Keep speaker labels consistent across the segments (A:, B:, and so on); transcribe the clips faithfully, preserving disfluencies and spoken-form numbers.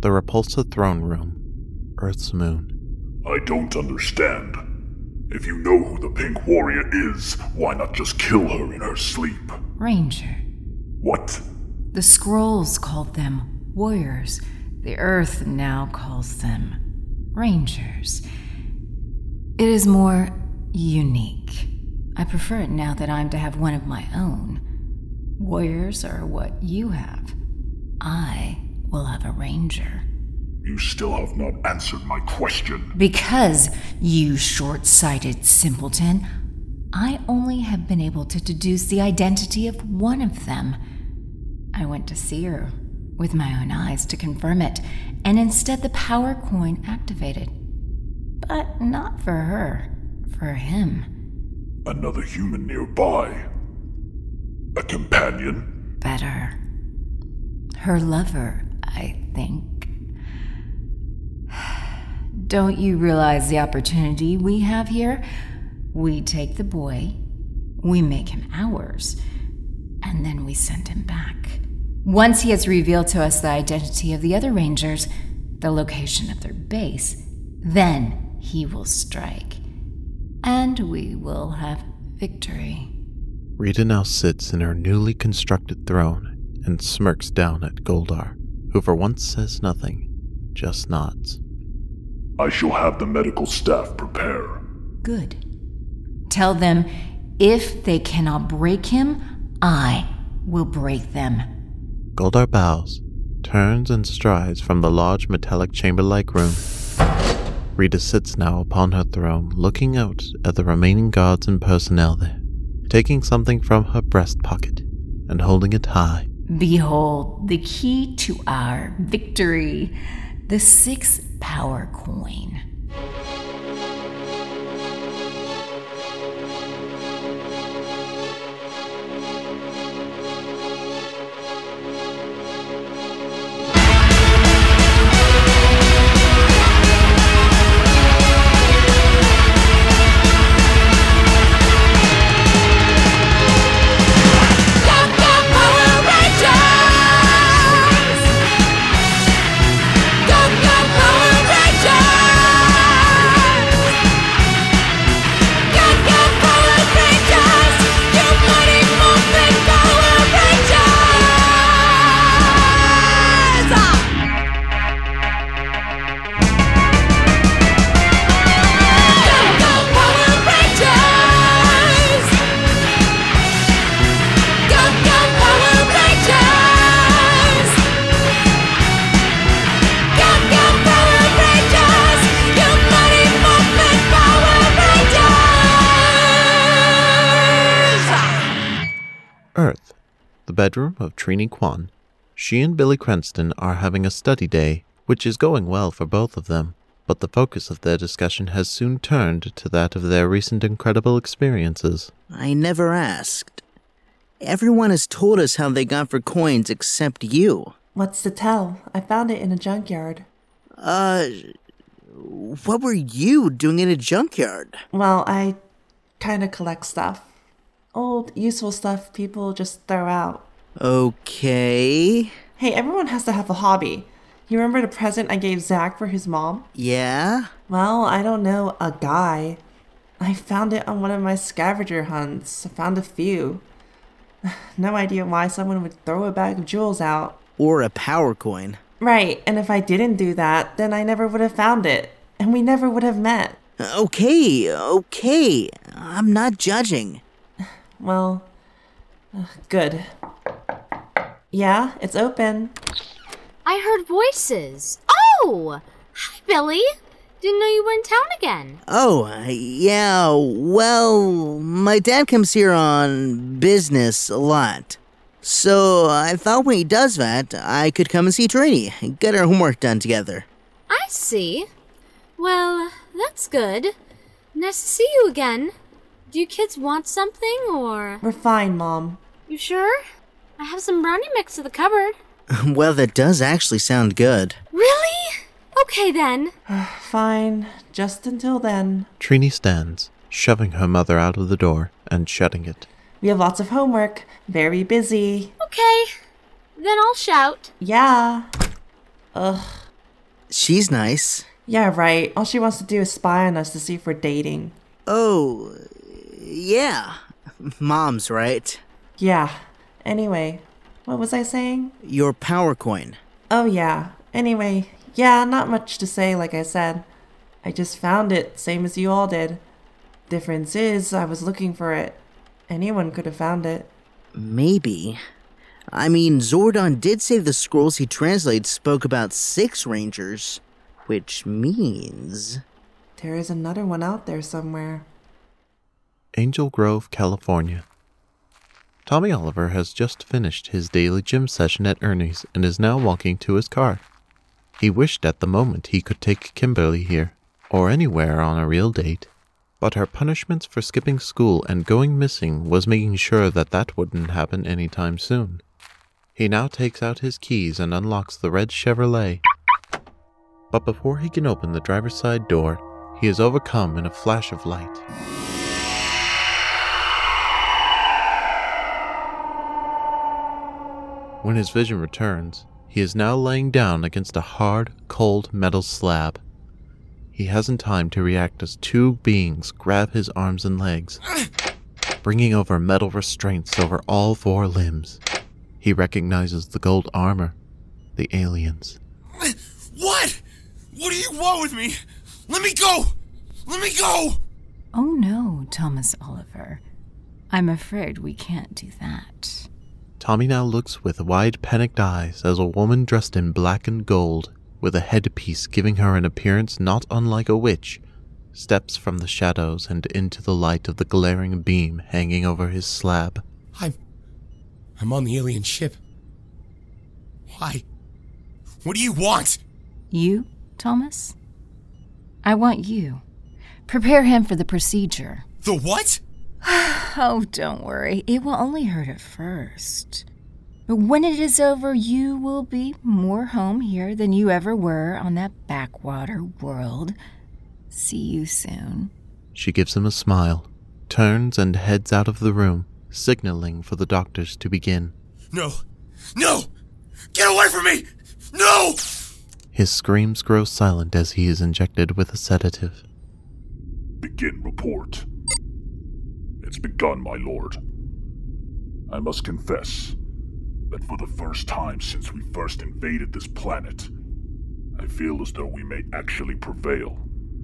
A: The Repulsa throne room, Earth's moon.
B: I don't understand. If you know who the Pink Warrior is, why not just kill her in her sleep?
C: Ranger.
B: What?
C: The scrolls called them warriors. The Earth now calls them Rangers. It is more unique. I prefer it now that I'm to have one of my own. Warriors are what you have. I will have a ranger.
B: You still have not answered my question.
C: Because, you short-sighted simpleton, I only have been able to deduce the identity of one of them. I went to see her with my own eyes to confirm it, and instead the power coin activated. But not for her, for him.
B: Another human nearby. A companion?
C: Better. Her lover, I think. Don't you realize the opportunity we have here? We take the boy, we make him ours, and then we send him back. Once he has revealed to us the identity of the other Rangers, the location of their base, then he will strike. And we will have victory.
A: Rita now sits in her newly constructed throne and smirks down at Goldar, who for once says nothing, just nods.
B: I shall have the medical staff prepare.
C: Good. Tell them, if they cannot break him, I will break them.
A: Goldar bows, turns and strides from the large metallic chamber-like room. Rita sits now upon her throne, looking out at the remaining guards and personnel there, taking something from her breast pocket and holding it high.
C: Behold, the key to our victory, the sixth power coin.
A: Earth, the bedroom of Trini Kwan. She and Billy Cranston are having a study day, which is going well for both of them, but the focus of their discussion has soon turned to that of their recent incredible experiences.
D: I never asked. Everyone has told us how they got for coins except you.
E: What's to tell? I found it in a junkyard.
D: Uh, what were you doing in a junkyard?
E: Well, I kind of collect stuff. Old, useful stuff people just throw out.
D: Okay.
E: Hey, everyone has to have a hobby. You remember the present I gave Zach for his mom?
D: Yeah?
E: Well, I don't know, a guy. I found it on one of my scavenger hunts. I found a few. No idea why someone would throw a bag of jewels out.
D: Or a power coin.
E: Right, and if I didn't do that, then I never would have found it. And we never would have met.
D: Okay, okay. I'm not judging.
E: Well, uh, good. Yeah, it's open.
F: I heard voices. Oh! Hi, Billy. Didn't know you were in town again.
D: Oh, uh, yeah, well, my dad comes here on business a lot. So I thought when he does that, I could come and see Trini and get our homework done together.
F: I see. Well, that's good. Nice to see you again. Do you kids want something, or...?
E: We're fine, Mom.
F: You sure? I have some brownie mix in the cupboard.
D: Well, that does actually sound good.
F: Really? Okay, then.
E: Fine. Just until then.
A: Trini stands, shoving her mother out of the door and shutting it.
E: We have lots of homework. Very busy.
F: Okay. Then I'll shout.
E: Yeah. Ugh.
D: She's nice.
E: Yeah, right. All she wants to do is spy on us to see if we're dating.
D: Oh, yeah. Mom's right.
E: Yeah. Anyway, what was I saying?
D: Your power coin.
E: Oh, yeah. Anyway, yeah, not much to say, like I said. I just found it, same as you all did. Difference is, I was looking for it. Anyone could have found it.
D: Maybe. I mean, Zordon did say the scrolls he translated spoke about six rangers, which means...
E: There is another one out there somewhere.
A: Angel Grove, California. Tommy Oliver has just finished his daily gym session at Ernie's and is now walking to his car. He wished at the moment he could take Kimberly here, or anywhere on a real date, but her punishments for skipping school and going missing was making sure that that wouldn't happen anytime soon. He now takes out his keys and unlocks the red Chevrolet. But before he can open the driver's side door, he is overcome in a flash of light. When his vision returns, he is now laying down against a hard, cold metal slab. He hasn't time to react as two beings grab his arms and legs, bringing over metal restraints over all four limbs. He recognizes the gold armor, the aliens.
G: What? What do you want with me? Let me go! Let me go!
C: Oh no, Thomas Oliver. I'm afraid we can't do that.
A: Tommy now looks with wide, panicked eyes as a woman dressed in black and gold, with a headpiece giving her an appearance not unlike a witch, steps from the shadows and into the light of the glaring beam hanging over his slab.
G: I'm... I'm on the alien ship. Why? What do you want?
C: You, Thomas? I want you. Prepare him for the procedure.
G: The what?
C: Oh, don't worry. It will only hurt at first. But when it is over, you will be more home here than you ever were on that backwater world. See you soon.
A: She gives him a smile, turns and heads out of the room, signaling for the doctors to begin.
G: No! No! Get away from me! No!
A: His screams grow silent as he is injected with a sedative.
B: Begin report. It's begun, my lord. I must confess that for the first time since we first invaded this planet, I feel as though we may actually prevail.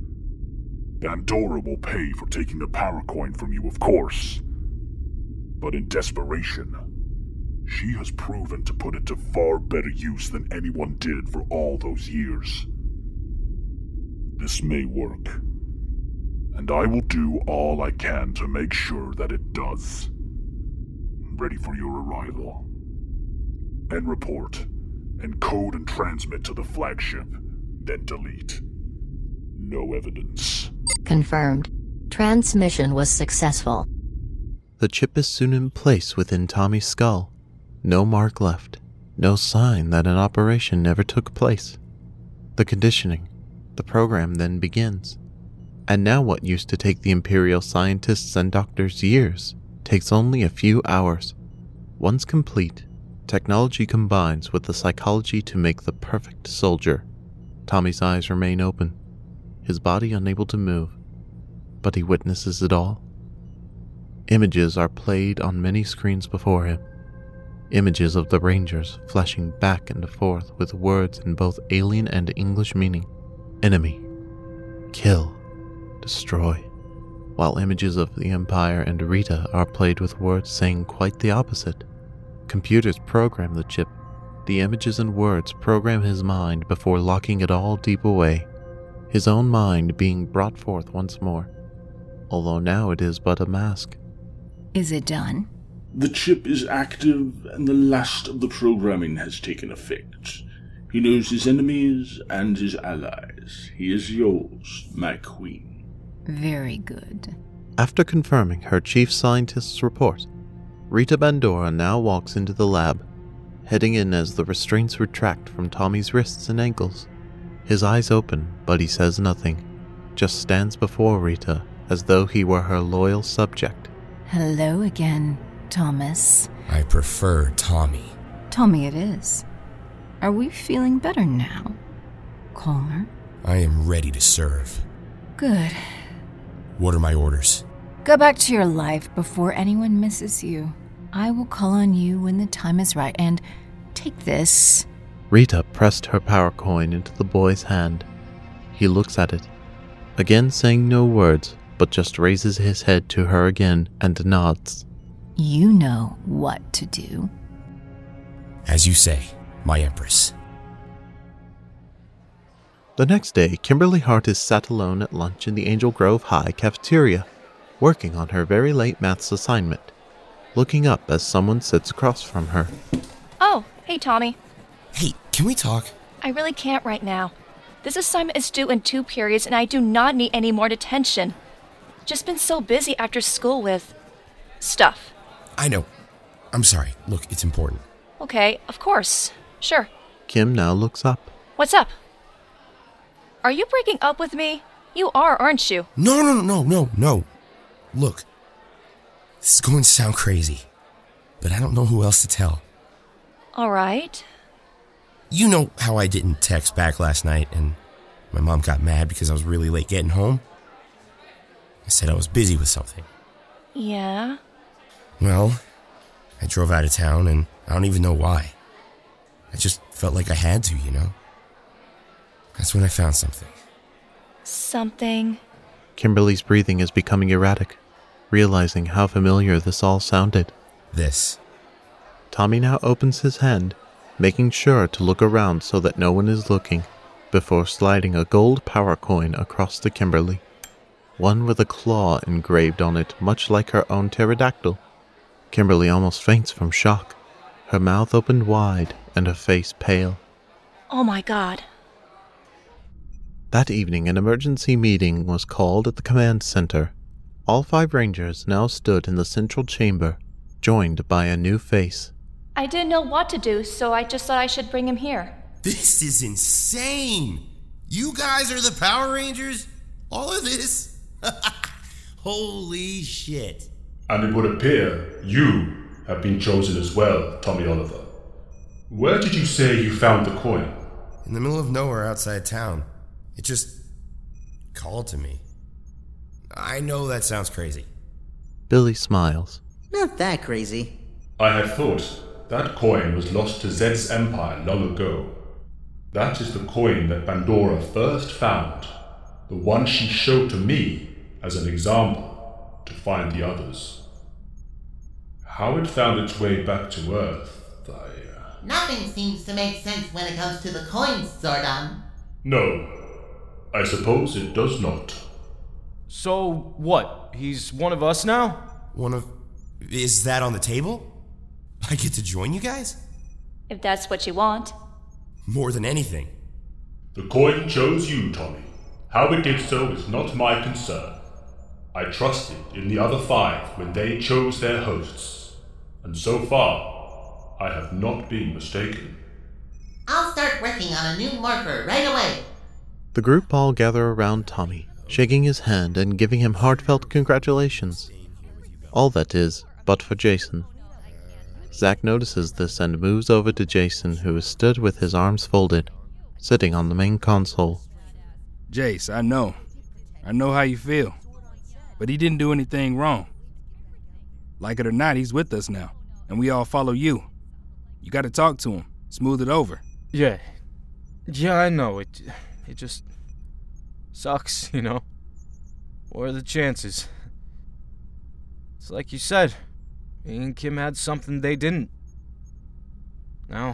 B: Pandora will pay for taking the power coin from you, of course. But in desperation, she has proven to put it to far better use than anyone did for all those years. This may work, and I will do all I can to make sure that it does. Ready for your arrival. End report. Encode and transmit to the flagship, then delete. No evidence.
H: Confirmed. Transmission was successful.
A: The chip is soon in place within Tommy's skull. No mark left. No sign that an operation never took place. The conditioning, the program then begins. And now what used to take the Imperial scientists and doctors years takes only a few hours. Once complete, technology combines with the psychology to make the perfect soldier. Tommy's eyes remain open, his body unable to move, but he witnesses it all. Images are played on many screens before him. Images of the Rangers flashing back and forth with words in both alien and English meaning. Enemy. Kill. Destroy. While images of the Empire and Rita are played with words saying quite the opposite. Computers program the chip. The images and words program his mind before locking it all deep away. His own mind being brought forth once more. Although now it is but a mask.
C: Is it done?
I: The chip is active, and the last of the programming has taken effect. He knows his enemies and his allies. He is yours, my queen.
C: Very good.
A: After confirming her chief scientist's report, Rita Bandora now walks into the lab, heading in as the restraints retract from Tommy's wrists and ankles. His eyes open, but he says nothing, just stands before Rita as though he were her loyal subject.
C: Hello again, Thomas.
G: I prefer Tommy.
C: Tommy it is. Are we feeling better now? calmer.
G: I am ready to serve.
C: Good.
G: What are my orders?
C: Go back to your life before anyone misses you. I will call on you when the time is right, and take this.
A: Rita pressed her power coin into the boy's hand. He looks at it, again saying no words, but just raises his head to her again and nods.
C: You know what to do.
G: As you say, my Empress.
A: The next day, Kimberly Hart is sat alone at lunch in the Angel Grove High cafeteria, working on her very late maths assignment, looking up as someone sits across from her.
J: Oh, hey Tommy.
G: Hey, can we talk?
J: I really can't right now. This assignment is due in two periods and I do not need any more detention. Just been so busy after school with stuff.
G: I know. I'm sorry. Look, it's important.
J: Okay, of course. Sure.
A: Kim now looks up.
J: What's up? Are you breaking up with me? You are, aren't you?
G: No, no, no, no, no. Look, this is going to sound crazy, but I don't know who else to tell.
J: All right.
G: You know how I didn't text back last night and my mom got mad because I was really late getting home? I said I was busy with something.
J: Yeah?
G: Well, I drove out of town and I don't even know why. I just felt like I had to, you know? That's when I found something.
J: Something?
A: Kimberly's breathing is becoming erratic, realizing how familiar this all sounded.
G: This.
A: Tommy now opens his hand, making sure to look around so that no one is looking, before sliding a gold power coin across to Kimberly. One with a claw engraved on it, much like her own pterodactyl. Kimberly almost faints from shock, her mouth opened wide and her face pale.
J: Oh my God.
A: That evening, an emergency meeting was called at the command center. All five rangers now stood in the central chamber, joined by a new face.
J: I didn't know what to do, so I just thought I should bring him here.
G: This is insane! You guys are the Power Rangers? All of this? Holy shit.
B: And it would appear you have been chosen as well, Tommy Oliver. Where did you say you found the coin?
G: In the middle of nowhere outside town. It just called to me. I know that sounds crazy.
A: Billy smiles.
D: Not that crazy.
B: I had thought that coin was lost to Zed's empire long ago. That is the coin that Pandora first found, the one she showed to me as an example to find the others. How it found its way back to Earth, I... Uh...
K: Nothing seems to make sense when it comes to the coins, Zordon.
B: No, I suppose it does not.
L: So, what? He's one of us now?
G: One of... Is that on the table? I get to join you guys?
J: If that's what you want.
G: More than anything.
B: The coin chose you, Tommy. How it did so is not my concern. I trusted in the other five when they chose their hosts. And so far, I have not been mistaken.
K: I'll start working on a new morpher right away.
A: The group all gather around Tommy, shaking his hand and giving him heartfelt congratulations. All that is, but for Jason. Zack notices this and moves over to Jason, who is stood with his arms folded, sitting on the main console.
M: Jace, I know. I know how you feel. But he didn't do anything wrong. Like it or not, he's with us now, and we all follow you. You gotta talk to him, smooth it over.
L: Yeah. Yeah, I know. It, it just sucks, you know? What are the chances? It's like you said. Me and Kim had something they didn't. Now,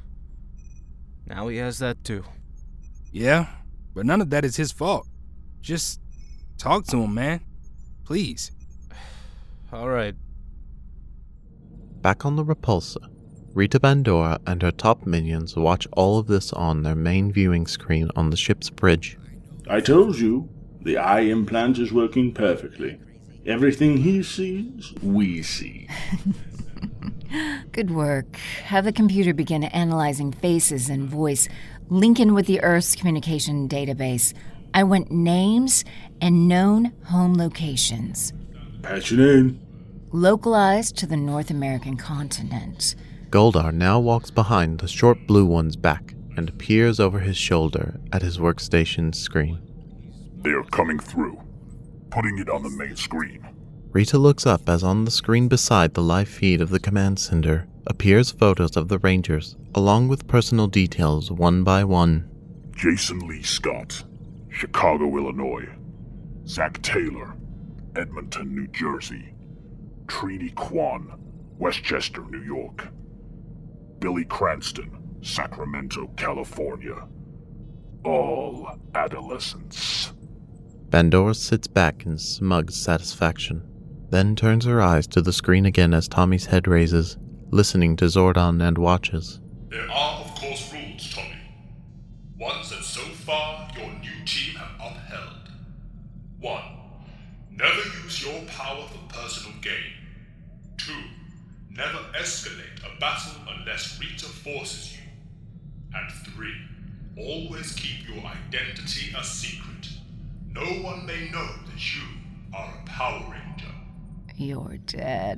L: now he has that too.
M: Yeah, but none of that is his fault. Just talk to him, man. Please.
L: All right.
A: Back on the Repulsor, Rita Pandora and her top minions watch all of this on their main viewing screen on the ship's bridge.
I: I told you, the eye implant is working perfectly. Everything he sees, we see.
C: Good work. Have the computer begin analyzing faces and voice, linking with the Earth's communication database. I want names and known home locations.
I: Patch it in.
C: Localized to the North American continent.
A: Goldar now walks behind the short blue one's back, and peers over his shoulder at his workstation screen.
B: They are coming through, putting it on the main screen.
A: Rita looks up as on the screen beside the live feed of the command center appears photos of the Rangers, along with personal details one by one.
B: Jason Lee Scott, Chicago, Illinois. Zach Taylor, Edmonton, New Jersey. Trini Kwan, Westchester, New York. Billy Cranston, Sacramento, California. All adolescents.
A: Bandora sits back in smug satisfaction, then turns her eyes to the screen again as Tommy's head raises, listening to Zordon and watches.
N: There are, of course, rules, Tommy. Ones that so far your new team have upheld. One, never use your power for personal gain. Two, never escalate a battle unless Rita forces you. And three, always keep your identity a secret. No one may know that you are a Power Ranger.
C: You're dead.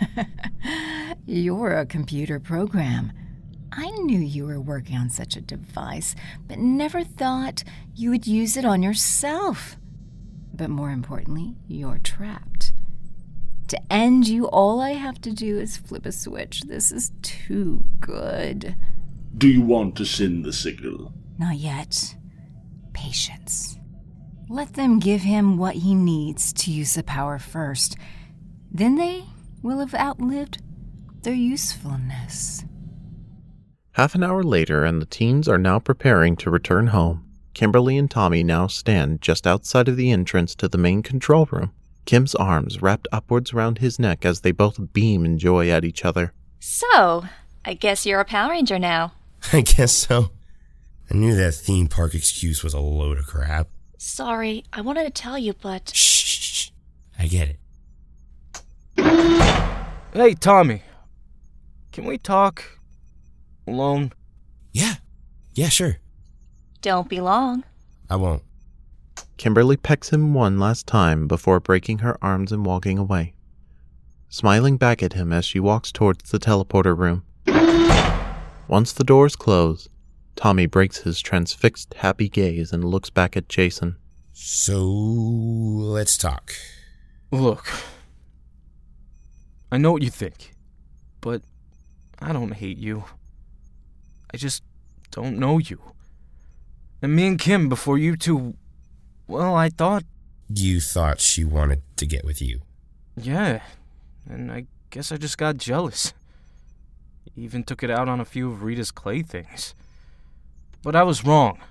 C: You're a computer program. I knew you were working on such a device, but never thought you would use it on yourself. But more importantly, you're trapped. To end you, all I have to do is flip a switch. This is too good.
I: Do you want to send the signal?
C: Not yet. Patience. Let them give him what he needs to use the power first. Then they will have outlived their usefulness.
A: Half an hour later, and the teens are now preparing to return home. Kimberly and Tommy now stand just outside of the entrance to the main control room, Kim's arms wrapped upwards around his neck as they both beam in joy at each other.
J: So, I guess you're a Power Ranger now.
G: I guess so. I knew that theme park excuse was a load of crap.
J: Sorry, I wanted to tell you, but...
G: Shh, I get it.
L: Hey, Tommy. Can we talk alone?
G: Yeah. Yeah, sure.
J: Don't be long.
G: I won't.
A: Kimberly pecks him one last time before breaking her arms and walking away, smiling back at him as she walks towards the teleporter room. Once the doors close, Tommy breaks his transfixed happy gaze and looks back at Jason.
G: So, let's talk.
L: Look, I know what you think, but I don't hate you. I just don't know you. And me and Kim, before you two, well, I thought...
G: You thought she wanted to get with you?
L: Yeah, and I guess I just got jealous. Even took it out on a few of Rita's clay things. But I was wrong.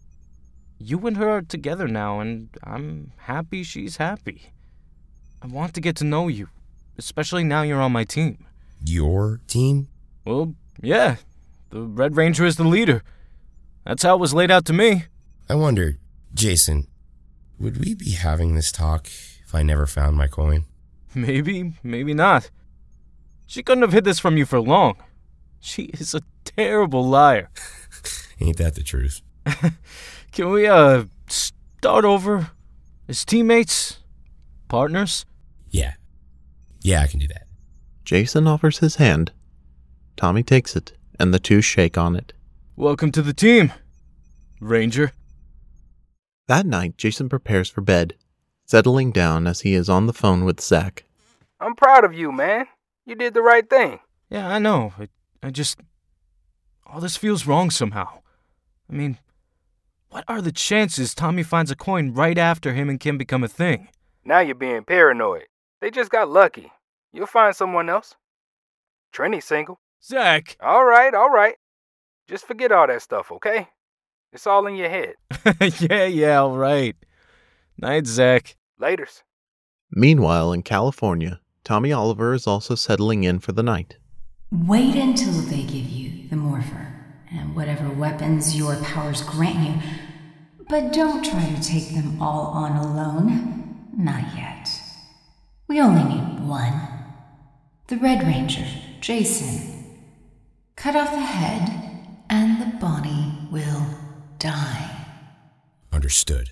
L: You and her are together now, and I'm happy she's happy. I want to get to know you, especially now you're on my team.
G: Your team?
L: Well, yeah. The Red Ranger is the leader. That's how it was laid out to me.
G: I wonder, Jason, would we be having this talk if I never found my coin?
L: Maybe, maybe not. She couldn't have hid this from you for long. She is a terrible liar.
G: Ain't that the truth?
L: Can we, uh, start over? As teammates? Partners?
G: Yeah. Yeah, I can do that.
A: Jason offers his hand. Tommy takes it, and the two shake on it.
L: Welcome to the team, Ranger.
A: That night, Jason prepares for bed, settling down as he is on the phone with Zach.
M: I'm proud of you, man. You did the right thing.
L: Yeah, I know. I, I just... All this feels wrong somehow. I mean, what are the chances Tommy finds a coin right after him and Kim become a thing?
M: Now you're being paranoid. They just got lucky. You'll find someone else. Trini's single.
L: Zach!
M: All right, all right. Just forget all that stuff, okay? It's all in your head.
L: yeah, yeah, all right. Night, Zach.
M: Laters.
A: Meanwhile, in California, Tommy Oliver is also settling in for the night.
C: Wait until they give you the morpher and whatever weapons your powers grant you, but don't try to take them all on alone. Not yet. We only need one. The Red Ranger, Jason. Cut off the head, and the body will die.
G: Understood.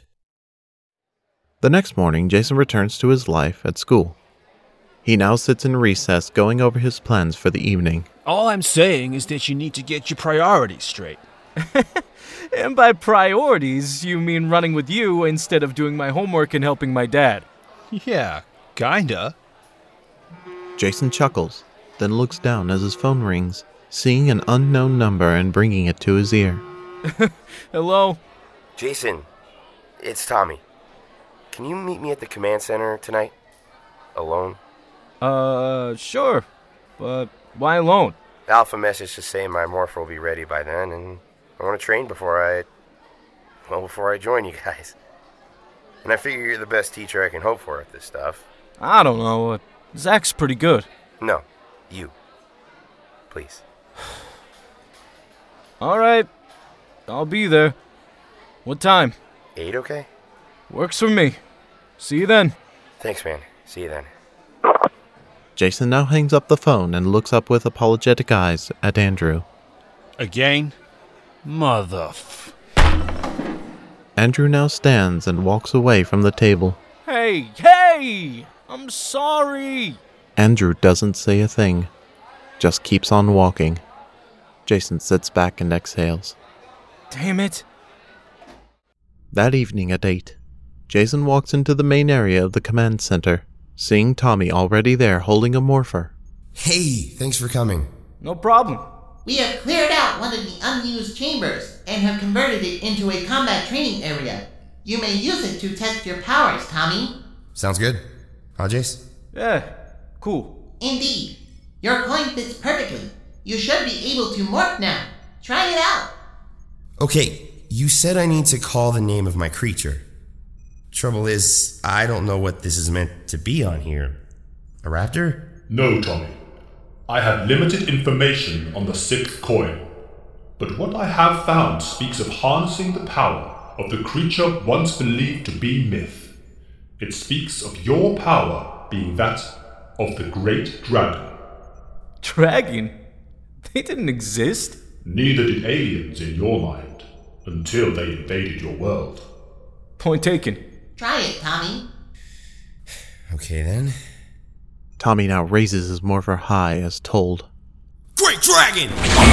A: The next morning, Jason returns to his life at school. He now sits in recess going over his plans for the evening.
O: All I'm saying is that you need to get your priorities straight.
L: And by priorities, you mean running with you instead of doing my homework and helping my dad.
O: Yeah, kinda.
A: Jason chuckles, then looks down as his phone rings, seeing an unknown number and bringing it to his ear.
L: Hello?
G: Jason, it's Tommy. Can you meet me at the command center tonight? Alone?
L: Uh, sure. But why alone?
G: Alpha message to say my morph will be ready by then, and I want to train before I... well, before I join you guys. And I figure you're the best teacher I can hope for at this stuff.
L: I don't know. Uh, Zach's pretty good.
G: No, you. Please.
L: All right. I'll be there. What time?
G: Eight, okay?
L: Works for me. See you then.
G: Thanks, man. See you then.
A: Jason now hangs up the phone and looks up with apologetic eyes at Andrew.
O: Again? Mother f...
A: Andrew now stands and walks away from the table.
L: Hey, hey! I'm sorry!
A: Andrew doesn't say a thing, just keeps on walking. Jason sits back and exhales.
L: Damn it.
A: That evening at eight, Jason walks into the main area of the command center, seeing Tommy already there holding a morpher.
G: Hey, thanks for coming.
L: No problem.
K: We have cleared out one of the unused chambers and have converted it into a combat training area. You may use it to test your powers, Tommy.
G: Sounds good. Huh, Jace?
L: Yeah, cool.
K: Indeed. Your coin fits perfectly. You should be able to morph now. Try it out.
G: Okay, you said I need to call the name of my creature. Trouble is, I don't know what this is meant to be on here. A raptor?
N: No, Tommy. I have limited information on the sixth coin. But what I have found speaks of harnessing the power of the creature once believed to be myth. It speaks of your power being that of the Great Dragon.
L: Dragon? They didn't exist.
N: Neither did aliens in your mind, until they invaded your world.
L: Point taken.
K: Try it, Tommy.
G: Okay then.
A: Tommy now raises his morpher high as told.
G: Great Dragon!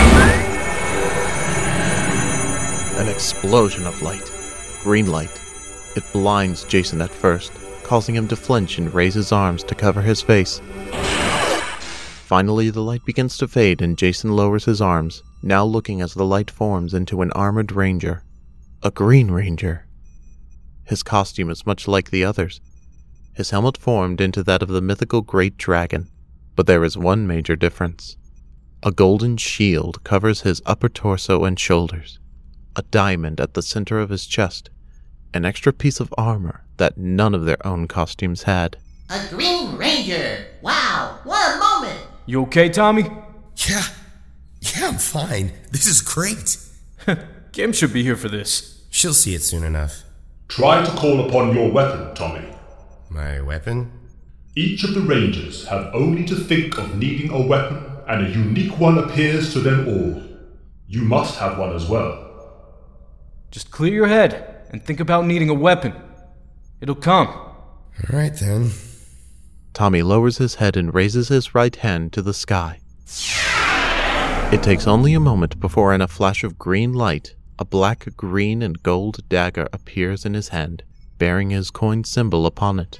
A: An explosion of light. Green light. It blinds Jason at first, causing him to flinch and raise his arms to cover his face. Finally, the light begins to fade and Jason lowers his arms, now looking as the light forms into an armored ranger. A Green Ranger. His costume is much like the others. His helmet formed into that of the mythical Great Dragon, but there is one major difference. A golden shield covers his upper torso and shoulders, a diamond at the center of his chest, an extra piece of armor that none of their own costumes had.
K: A Green Ranger! Wow, what a moment!
L: You okay, Tommy?
G: Yeah, yeah, I'm fine. This is great.
L: Kim should be here for this.
G: She'll see it soon enough.
N: Try to call upon your weapon, Tommy.
G: My weapon?
N: Each of the Rangers have only to think of needing a weapon, and a unique one appears to them all. You must have one as well.
L: Just clear your head and think about needing a weapon. It'll come.
G: Alright then.
A: Tommy lowers his head and raises his right hand to the sky. It takes only a moment before, in a flash of green light, a black, green, and gold dagger appears in his hand, bearing his coin symbol upon it.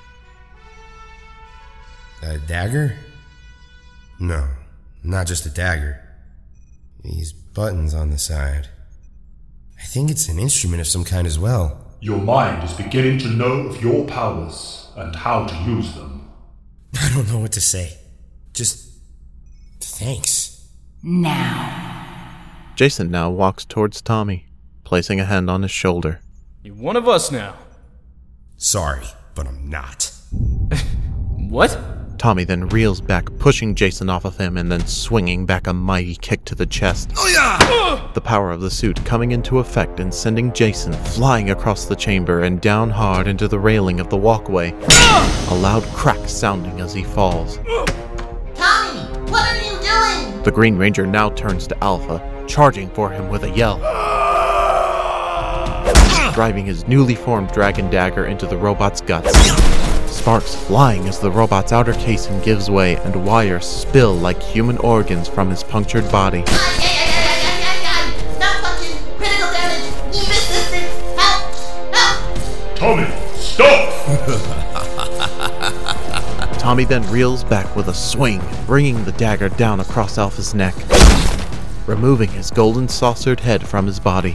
G: A dagger? No, not just a dagger. These buttons on the side. I think it's an instrument of some kind as well.
N: Your mind is beginning to know of your powers and how to use them.
G: I don't know what to say. Just... thanks.
C: Now.
A: Jason now walks towards Tommy, placing a hand on his shoulder.
L: You're one of us now.
G: Sorry, but I'm not.
L: What?
A: Tommy then reels back, pushing Jason off of him and then swinging back a mighty kick to the chest.
G: Oh yeah!
A: The power of the suit coming into effect and sending Jason flying across the chamber and down hard into the railing of the walkway. A loud crack sounding as he falls.
K: Tommy, what are you doing?
A: The Green Ranger now turns to Alpha, charging for him with a yell, driving his newly formed dragon dagger into the robot's guts. Sparks flying as the robot's outer casing gives way and wires spill like human organs from his punctured body.
K: Stop
A: Tommy then reels back with a swing, bringing the dagger down across Alpha's neck, removing his golden saucered head from his body.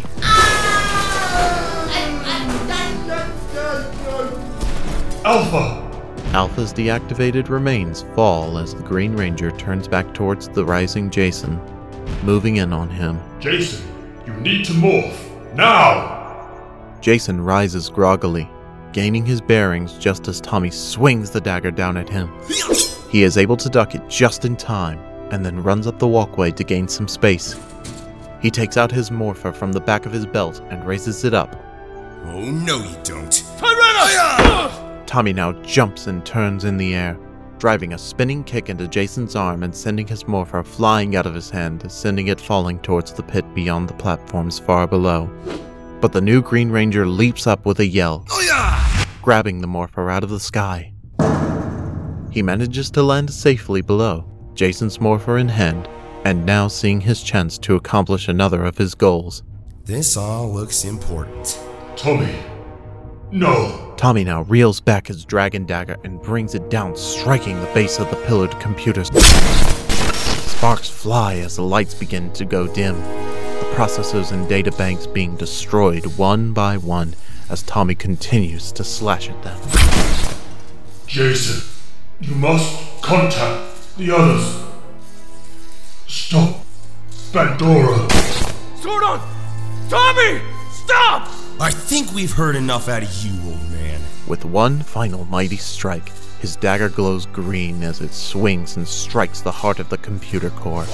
N: Alpha!
A: Alpha's deactivated remains fall as the Green Ranger turns back towards the rising Jason, moving in on him.
N: Jason, you need to morph, now!
A: Jason rises groggily, gaining his bearings just as Tommy swings the dagger down at him. He is able to duck it just in time, and then runs up the walkway to gain some space. He takes out his morpher from the back of his belt and raises it up.
P: Oh, no you don't.
A: Tommy now jumps and turns in the air, driving a spinning kick into Jason's arm and sending his morpher flying out of his hand, sending it falling towards the pit beyond the platforms far below. But the new Green Ranger leaps up with a yell, grabbing the morpher out of the sky. He manages to land safely below, Jason's morpher in hand, and now seeing his chance to accomplish another of his goals.
P: This all looks important.
N: Tommy, no!
A: Tommy now reels back his dragon dagger and brings it down, striking the base of the pillared computers. Sparks fly as the lights begin to go dim, the processors and data banks being destroyed one by one as Tommy continues to slash at them.
N: Jason, you must contact the others. Stop Pandora.
Q: Zordon! Tommy! Stop!
P: I think we've heard enough out of you, old man.
A: With one final mighty strike, his dagger glows green as it swings and strikes the heart of the computer core.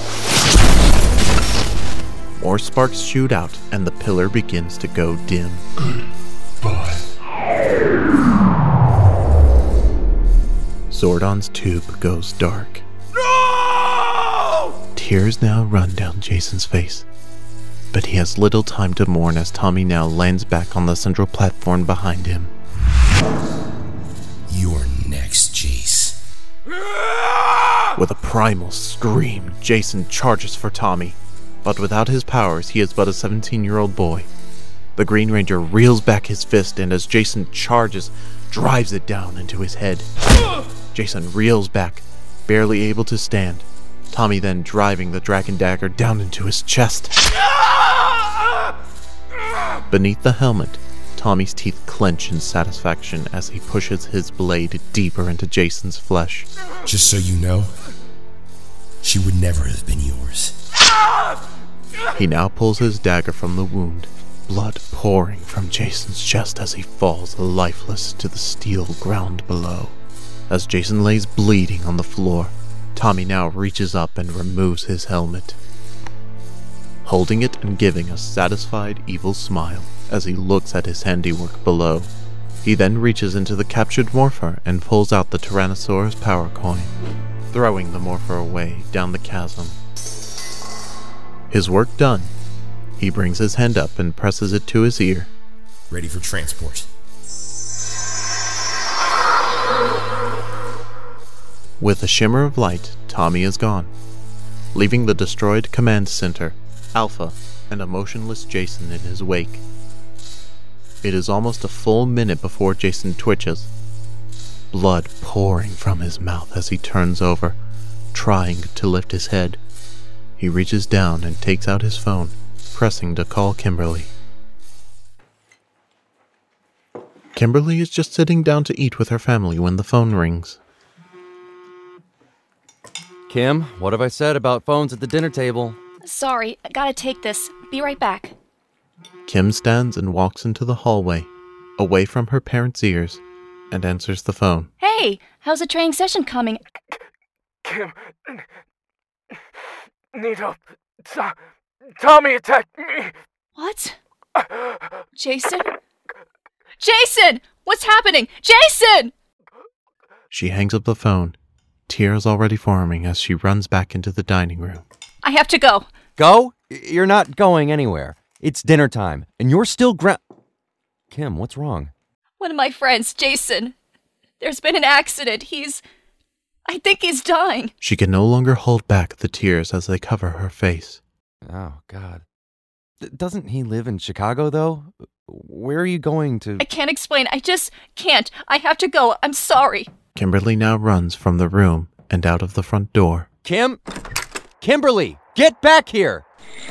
A: More sparks shoot out, and the pillar begins to go dim.
N: Goodbye.
A: Zordon's tube goes dark. No! Tears now run down Jason's face, but he has little time to mourn as Tommy now lands back on the central platform behind him.
P: You're next, Jace.
A: With a primal scream, Jason charges for Tommy, but without his powers, he is but a seventeen-year-old boy. The Green Ranger reels back his fist and as Jason charges, drives it down into his head. Jason reels back, barely able to stand, Tommy then driving the dragon dagger down into his chest. Beneath the helmet, Tommy's teeth clench in satisfaction as he pushes his blade deeper into Jason's flesh.
P: Just so you know, she would never have been yours.
A: He now pulls his dagger from the wound, blood pouring from Jason's chest as he falls lifeless to the steel ground below. As Jason lays bleeding on the floor, Tommy now reaches up and removes his helmet, holding it and giving a satisfied, evil smile as he looks at his handiwork below. He then reaches into the captured morpher and pulls out the Tyrannosaurus power coin, throwing the morpher away down the chasm. His work done, he brings his hand up and presses it to his ear.
P: Ready for transport.
A: With a shimmer of light, Tommy is gone, leaving the destroyed command center, Alpha, and a motionless Jason in his wake. It is almost a full minute before Jason twitches, blood pouring from his mouth as he turns over, trying to lift his head. He reaches down and takes out his phone, pressing to call Kimberly. Kimberly is just sitting down to eat with her family when the phone rings.
R: Kim, what have I said about phones at the dinner table?
J: Sorry, I gotta take this. Be right back.
A: Kim stands and walks into the hallway, away from her parents' ears, and answers the phone.
J: Hey, how's the training session coming?
Q: Kim, need help. To- Tommy attacked me.
J: What? Jason? Jason! What's happening? Jason!
A: She hangs up the phone, tears already forming as she runs back into the dining room.
J: I have to go.
R: Go? You're not going anywhere. It's dinner time, and you're still gra- Kim, what's wrong?
J: One of my friends, Jason. There's been an accident. He's... I think he's dying.
A: She can no longer hold back the tears as they cover her face.
R: Oh, God. D- doesn't he live in Chicago, though? Where are you going to...
J: I can't explain. I just can't. I have to go. I'm sorry.
A: Kimberly now runs from the room and out of the front door.
R: Kim? Kimberly, get back here!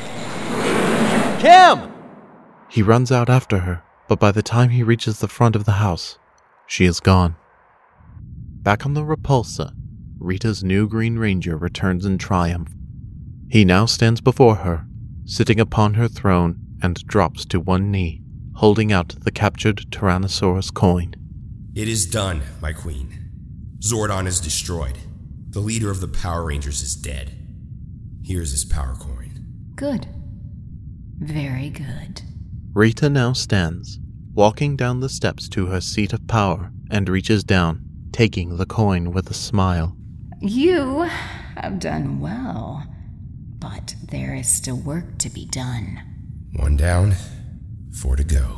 R: Kim!
A: He runs out after her, but by the time he reaches the front of the house, she is gone. Back on the Repulsa, Rita's new Green Ranger returns in triumph. He now stands before her, sitting upon her throne, and drops to one knee, holding out the captured Tyrannosaurus coin.
P: It is done, my queen. Zordon is destroyed. The leader of the Power Rangers is dead. Here's his power coin.
C: Good. Very good.
A: Rita now stands, walking down the steps to her seat of power, and reaches down, taking the coin with a smile.
C: You have done well, but there is still work to be done.
P: One down, four to go.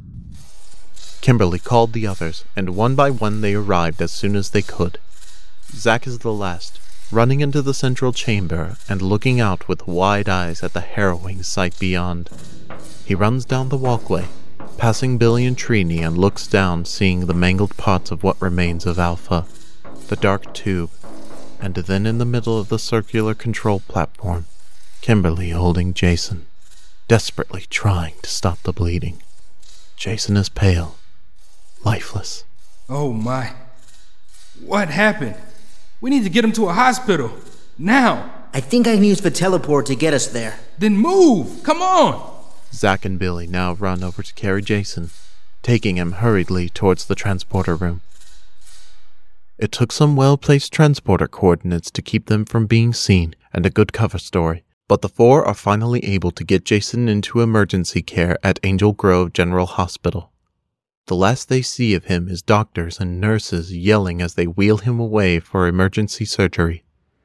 A: Kimberly called the others, and one by one they arrived as soon as they could. Zack is the last, running into the central chamber and looking out with wide eyes at the harrowing sight beyond. He runs down the walkway, passing Billy and Trini, and looks down, seeing the mangled parts of what remains of Alpha, the dark tube, and then in the middle of the circular control platform, Kimberly holding Jason, desperately trying to stop the bleeding. Jason is pale, lifeless.
M: Oh my. What happened? We need to get him to a hospital. Now.
D: I think I can use the teleport to get us there.
M: Then move! Come on!
A: Zack and Billy now run over to carry Jason, taking him hurriedly towards the transporter room. It took some well-placed transporter coordinates to keep them from being seen and a good cover story, but the four are finally able to get Jason into emergency care at Angel Grove General Hospital. The last they see of him is doctors and nurses yelling as they wheel him away for emergency surgery.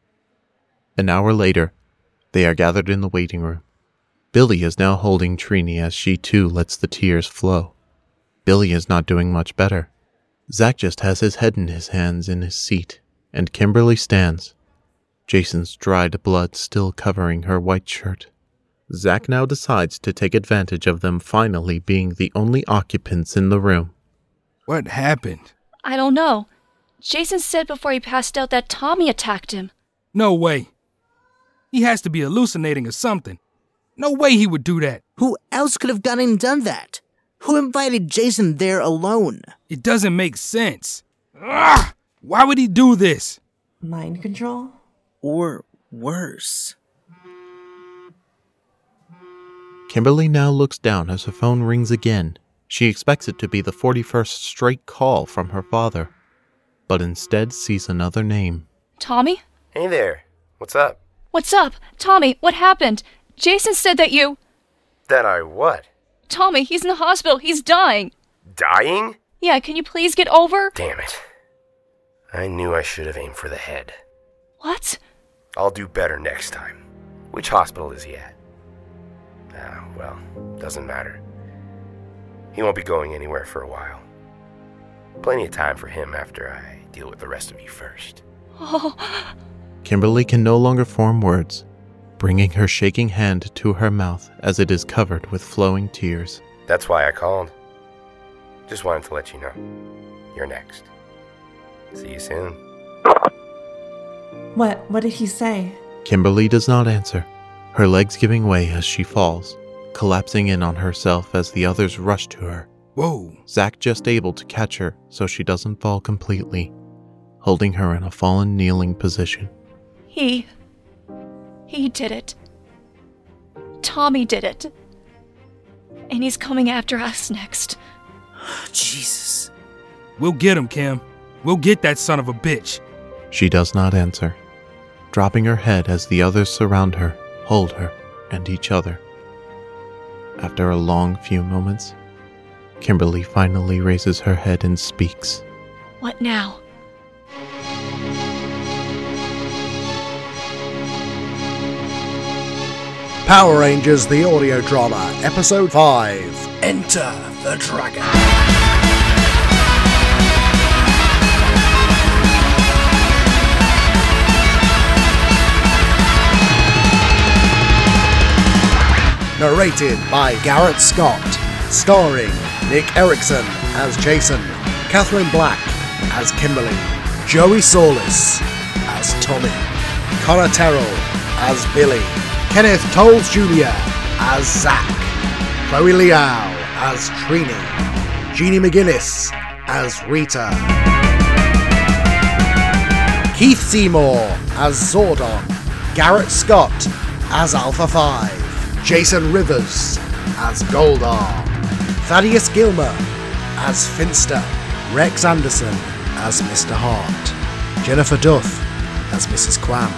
A: An hour later, they are gathered in the waiting room. Billy is now holding Trini as she too lets the tears flow. Billy is not doing much better. Zack just has his head in his hands in his seat, and Kimberly stands, Jason's dried blood still covering her white shirt. Zack now decides to take advantage of them finally being the only occupants in the room.
M: What happened?
J: I don't know. Jason said before he passed out that Tommy attacked him.
M: No way. He has to be hallucinating or something. No way he would do that.
D: Who else could have gone and done that? Who invited Jason there alone?
M: It doesn't make sense. Ugh! Why would he do this?
E: Mind control?
D: Or worse.
A: Kimberly now looks down as her phone rings again. She expects it to be the forty-first straight call from her father, but instead sees another name.
J: Tommy?
G: Hey there. What's up?
J: What's up? Tommy, what happened? Jason said that you...
G: That I what?
J: Tommy, he's in the hospital. He's dying.
G: Dying?
J: Yeah, can you please get over?
G: Damn it. I knew I should have aimed for the head.
J: What?
G: I'll do better next time. Which hospital is he at? Ah, well, doesn't matter. He won't be going anywhere for a while. Plenty of time for him after I deal with the rest of you first.
J: Oh.
A: Kimberly can no longer form words, bringing her shaking hand to her mouth as it is covered with flowing tears.
G: That's why I called. Just wanted to let you know. You're next. See you soon.
E: What? What did he say?
A: Kimberly does not answer, her legs giving way as she falls, collapsing in on herself as the others rush to her.
M: Whoa.
A: Zack just able to catch her so she doesn't fall completely, holding her in a fallen kneeling position.
J: He... He did it. Tommy did it. And he's coming after us next.
D: Jesus.
M: We'll get him, Kim. We'll get that son of a bitch.
A: She does not answer, dropping her head as the others surround her, hold her, and each other. After a long few moments, Kimberly finally raises her head and speaks.
J: What now?
S: Power Rangers The Audio Drama, Episode five, Enter the Dragon. Narrated by Garrett Scott, starring Nick Erickson as Jason, Catherine Black as Kimberly, Joey Solis as Tommy, Connor Terrell as Billy, Kenneth Tolles Junior as Zach, Chloe Liao as Trini, Jeannie McGuinness as Rita, Keith Seymour as Zordon, Garrett Scott as Alpha five, Jason Rivers as Goldar, Thaddeus Gilmer as Finster, Rex Anderson as Mister Hart, Jennifer Duff as Missus Quam.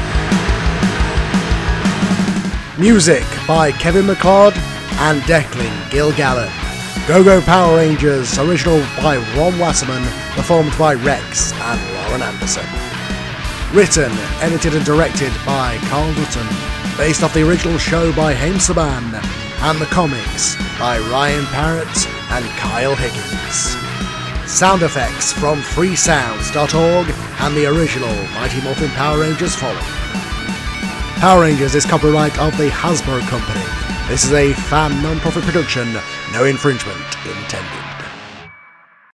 S: Music by Kevin MacLeod and Declan Gilgallen. Go-Go Power Rangers, original by Ron Wasserman, performed by Rex and Lauren Anderson. Written, edited and directed by Carl Dutton, based off the original show by Haim Saban, and the comics by Ryan Parrott and Kyle Higgins. Sound effects from free sounds dot org and the original Mighty Morphin Power Rangers following. Power Rangers is copyright of the Hasbro Company. This is a fan non-profit production, no infringement intended.